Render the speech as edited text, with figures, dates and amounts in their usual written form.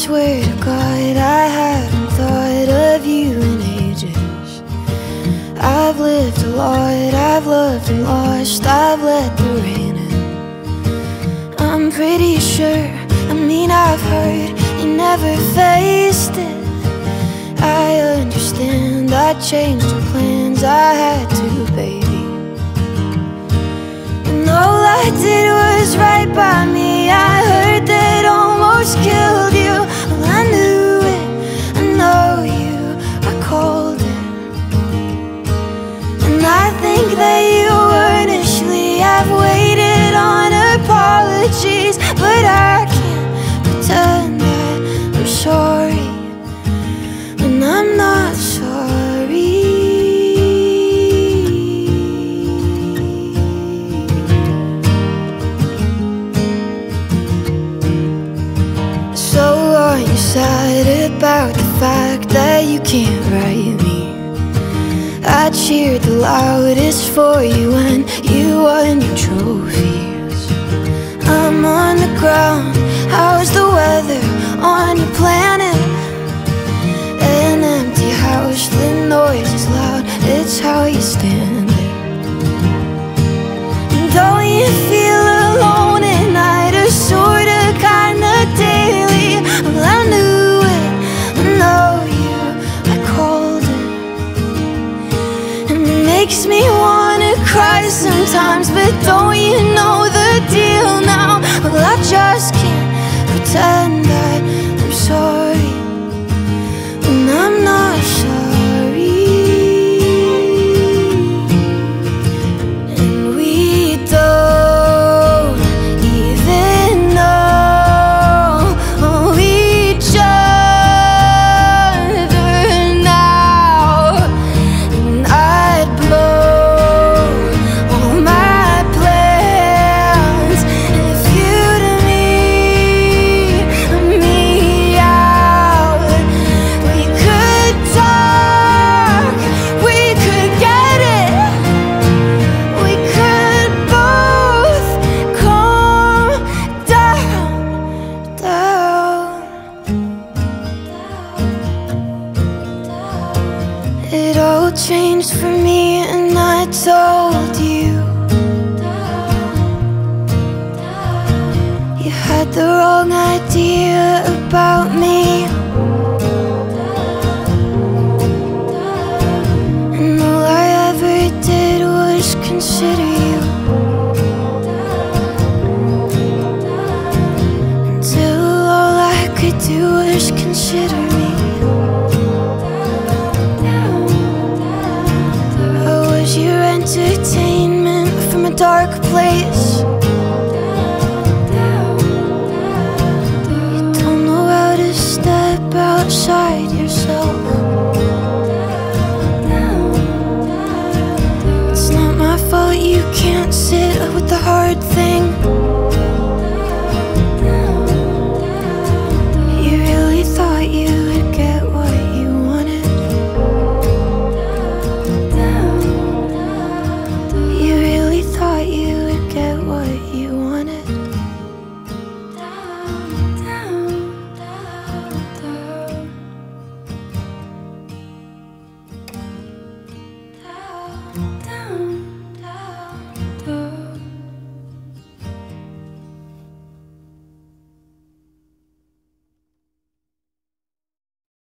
swear to God, I haven't thought of you in ages. I've lived a lot, I've loved and lost, I've let the rain in. I'm pretty sure, I've heard you never faced it. I understand, I changed your plans, I had to, baby. And all I did was right by me. I heard that almost killed you. Well, I knew it, I know you, I called it. And I think that you earnestly have waited on apologies, but I can't pretend that I'm sorry when I'm not sorry. So are you sad about the fact that you can't write me? I cheered the loudest for you when you won your trophies. I'm on the ground, how's the weather on your planet? An empty house, the noise is loud, it's how you stand it. Don't you feel alone at night, or sorta, kinda daily? Well, I knew it, I know you, I called it. And it makes me wanna cry sometimes, but don't you know the deal now? Well, I just can't pretend that I'm sorry when I'm not sorry. And we don't even know each other now. And I'd blow all my plans if you'd meet me out. We could talk, we could get it, we could both calm down, down. It all changed for me and I told you. You had the wrong idea about me, and all I ever did was consider you, until all I could do was consider me. I was your entertainment from a dark place